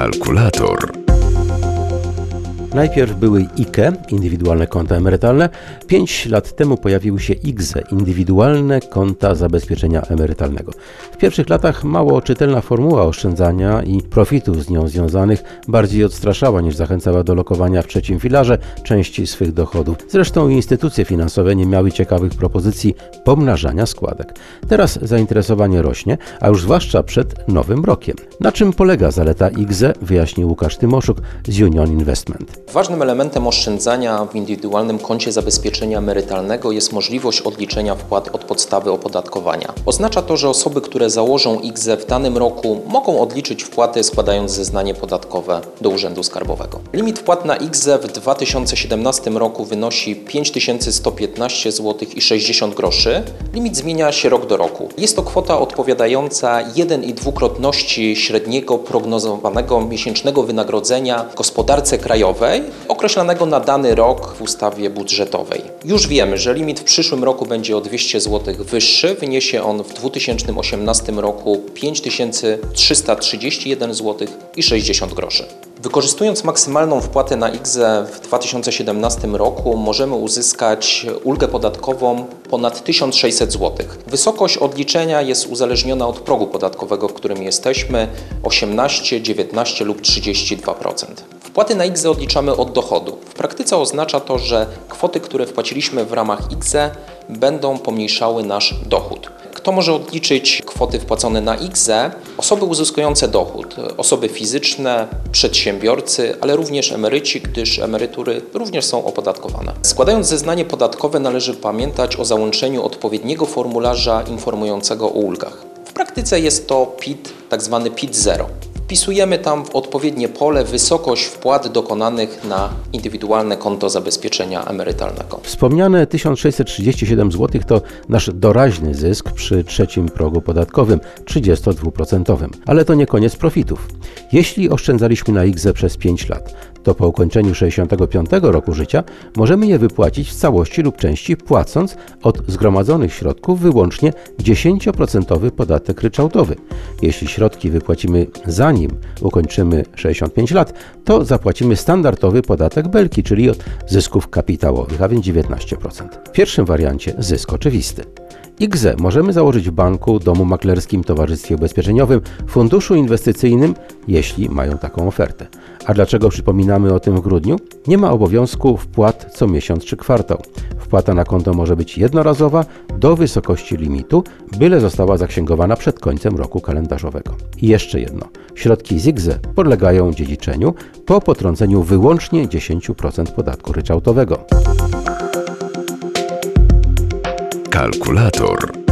Kalkulator. Najpierw były IKE, indywidualne konta emerytalne. 5 lat temu pojawiły się IKZE, indywidualne konta zabezpieczenia emerytalnego. W pierwszych latach mało czytelna formuła oszczędzania i profitów z nią związanych bardziej odstraszała niż zachęcała do lokowania w trzecim filarze części swych dochodów. Zresztą instytucje finansowe nie miały ciekawych propozycji pomnażania składek. Teraz zainteresowanie rośnie, a już zwłaszcza przed nowym rokiem. Na czym polega zaleta IKZE, wyjaśnił Łukasz Tymoszuk z Union Investment. Ważnym elementem oszczędzania w indywidualnym koncie zabezpieczenia emerytalnego jest możliwość odliczenia wpłat od podstawy opodatkowania. Oznacza to, że osoby, które założą IKZE w danym roku, mogą odliczyć wpłaty składając zeznanie podatkowe do Urzędu Skarbowego. Limit wpłat na IKZE w 2017 roku wynosi 5115 zł i 60 groszy. Limit zmienia się rok do roku. Jest to kwota odpowiadająca 1,2-krotności średniego prognozowanego miesięcznego wynagrodzenia w gospodarce krajowej, określanego na dany rok w ustawie budżetowej. Już wiemy, że limit w przyszłym roku będzie o 200 zł wyższy. Wyniesie on w 2018 roku 5331 zł i 60 groszy. Wykorzystując maksymalną wpłatę na IKZE w 2017 roku możemy uzyskać ulgę podatkową ponad 1600 zł. Wysokość odliczenia jest uzależniona od progu podatkowego, w którym jesteśmy, 18, 19 lub 32%. Wpłaty na IKZE odliczamy od dochodu. W praktyce oznacza to, że kwoty, które wpłaciliśmy w ramach IKZE, będą pomniejszały nasz dochód. Kto może odliczyć kwoty wpłacone na IKZE? Osoby uzyskujące dochód, osoby fizyczne, przedsiębiorcy, ale również emeryci, gdyż emerytury również są opodatkowane. Składając zeznanie podatkowe należy pamiętać o załączeniu odpowiedniego formularza informującego o ulgach. W praktyce jest to PIT, tzw. PIT 0. Wpisujemy tam w odpowiednie pole wysokość wpłat dokonanych na indywidualne konto zabezpieczenia emerytalnego. Wspomniane 1637 zł to nasz doraźny zysk przy trzecim progu podatkowym, 32%. Ale to nie koniec profitów. Jeśli oszczędzaliśmy na IKZE przez 5 lat, to po ukończeniu 65 roku życia możemy je wypłacić w całości lub części, płacąc od zgromadzonych środków wyłącznie 10% podatek ryczałtowy. Jeśli środki wypłacimy zanim ukończymy 65 lat, to zapłacimy standardowy podatek Belki, czyli od zysków kapitałowych, a więc 19%. W pierwszym wariancie zysk oczywisty. IKZE możemy założyć w banku, domu maklerskim, towarzystwie ubezpieczeniowym, funduszu inwestycyjnym, jeśli mają taką ofertę. A dlaczego przypominamy o tym w grudniu? Nie ma obowiązku wpłat co miesiąc czy kwartał. Wpłata na konto może być jednorazowa do wysokości limitu, byle została zaksięgowana przed końcem roku kalendarzowego. I jeszcze jedno. Środki z IKZE podlegają dziedziczeniu po potrąceniu wyłącznie 10% podatku ryczałtowego. Kalkulator.